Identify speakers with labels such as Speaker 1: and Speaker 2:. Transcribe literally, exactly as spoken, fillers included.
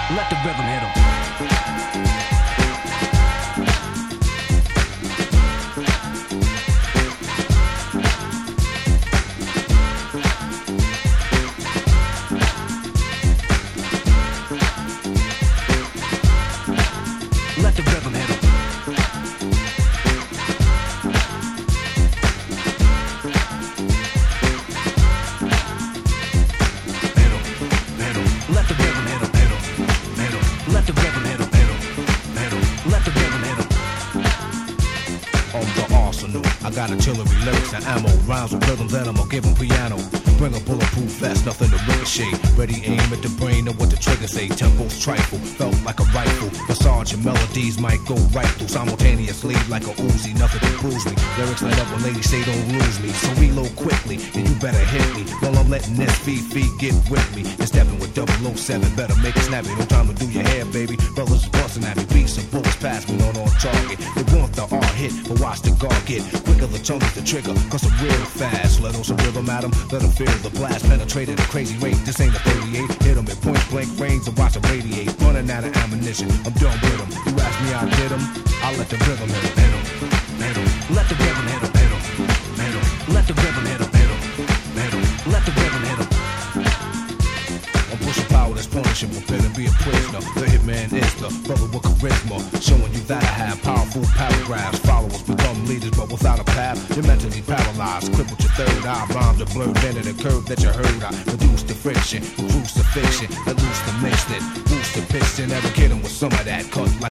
Speaker 1: Let the rhythm hit 'em. Let the rhythm hit 'em.
Speaker 2: I got artillery lyrics and ammo, rhymes with rhythms that I'ma give 'em piano. Bring a bulletproof vest, nothing to ricochet. Ready aim at the brain of what the trigger say. Tempos trifle, felt like a rifle. Massage and melodies might go right through simultaneously like a Uzi. Nothing to bruise me. Lyrics let up when ladies say don't lose me. So reload quickly, and you better hit me. While I'm letting this feed feed get with me. And stepping with double oh seven, better make it snappy. No time to do your hair, baby. Brothers is busting at me. Beats and bullets pass me, not on target. They want the R hit, but watch the guard get quicker. The tongue is the trigger, cause I'm real fast. Let on some rhythm at 'em, let 'em feel the blast. Penetrate at a crazy rate, this ain't a thirty-eight. Hit 'em at point blank range and watch 'em radiate. Running out of ammunition, I'm done with 'em. You ask me, I did 'em. I let the rhythm hit 'em, hit 'em, hit 'em.
Speaker 1: Let the rhythm hit 'em, hit 'em, hit 'em. Let the rhythm hit 'em, hit 'em, hit 'em. Let the rhythm hit 'em.
Speaker 2: I'm pushing power that's punishing, prepare to be a prisoner. The hitman is the brother with charisma, showing you that I have powerful paragraphs. Followers become leaders, but without a path, you're mentally paralyzed. Crippled your third eye, rhymes are blurred, bending the curve that you heard. I reduce the friction, crucifixion, that loose the mix it, boost the piston. Never kidding with some of that cut like